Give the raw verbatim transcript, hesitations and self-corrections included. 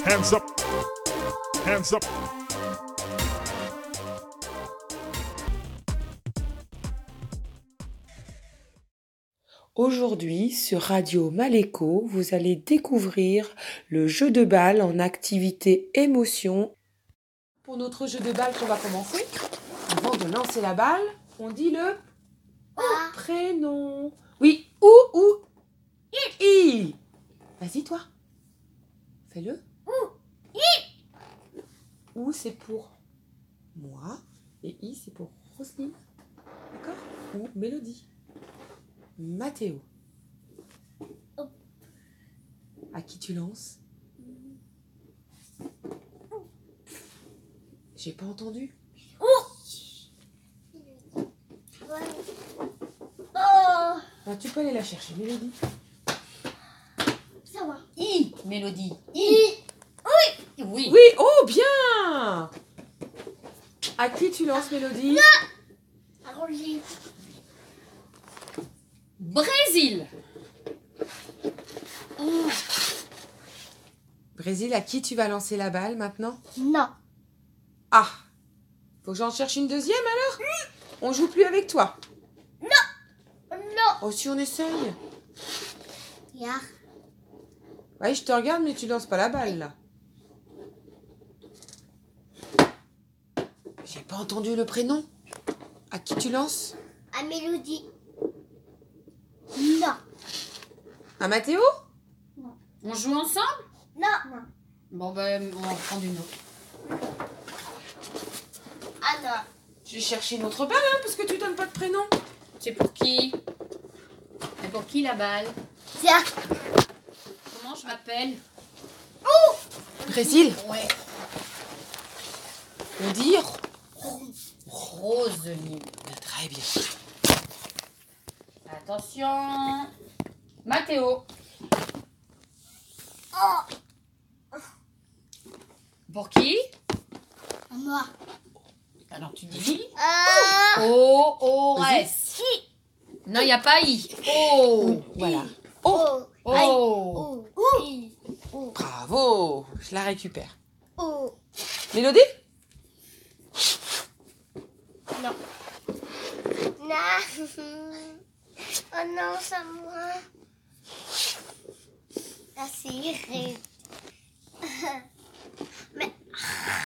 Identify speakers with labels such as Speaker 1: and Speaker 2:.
Speaker 1: Hands up. Hands up.
Speaker 2: Aujourd'hui, sur Radio Maléco, vous allez découvrir le jeu de balle en activité émotion. Pour notre jeu de balle qu'on va commencer, avant de lancer la balle, on dit le
Speaker 3: Ah.
Speaker 2: prénom. Oui, ou, ou, i, i. Vas-y, toi. Fais-le.
Speaker 3: Ou, i.
Speaker 2: Ou, c'est pour moi. Et i, c'est pour Roselyne. D'accord? Ou Mélodie. Mathéo.
Speaker 3: Oh.
Speaker 2: À qui tu lances? J'ai pas entendu.
Speaker 3: Oh. Oh.
Speaker 2: Ah, tu peux aller la chercher, Mélodie.
Speaker 3: Ça va.
Speaker 4: I, Mélodie. I.
Speaker 3: I. Oui.
Speaker 4: Oui.
Speaker 2: Oui, oh bien. À qui tu lances, Mélodie?
Speaker 3: Arrangé.
Speaker 4: Brésil.
Speaker 3: Oh.
Speaker 2: Brésil, à qui tu vas lancer la balle maintenant?
Speaker 3: Non.
Speaker 2: Ah, faut que j'en cherche une deuxième alors? On joue plus avec toi?
Speaker 3: Non.
Speaker 2: Oh, si on essaye.
Speaker 3: Ya.
Speaker 2: Ouais, je te regarde, mais tu lances pas la balle là. J'ai pas entendu le prénom. À qui tu lances?
Speaker 3: À Mélodie. Non.
Speaker 2: À Mathéo?
Speaker 4: On joue ensemble?
Speaker 3: Non. Non.
Speaker 4: Bon, ben, on va en prendre une autre.
Speaker 3: Ah non.
Speaker 2: Je vais chercher une autre balle, hein, parce que tu donnes pas de prénom.
Speaker 4: C'est pour qui? C'est pour qui la balle?
Speaker 3: Tiens.
Speaker 4: Comment je m'appelle?
Speaker 2: Brésil,
Speaker 4: Ouais.
Speaker 2: on dit
Speaker 4: Roselyne.
Speaker 2: très bien.
Speaker 4: Attention. Mathéo.
Speaker 3: Oh.
Speaker 4: Pour qui?
Speaker 3: À moi.
Speaker 4: Alors tu dis
Speaker 3: Euh.
Speaker 4: O, O, S.
Speaker 3: Si.
Speaker 4: Non, il n'y a pas I. O.
Speaker 2: Voilà.
Speaker 3: Oh.
Speaker 4: O.
Speaker 3: Oh. Oh. Oh.
Speaker 2: Bravo, je la récupère.
Speaker 3: Oh.
Speaker 2: Mélodie?
Speaker 3: Non. Non. Oh non, c'est à moi. Ah, c'est irré. Mais.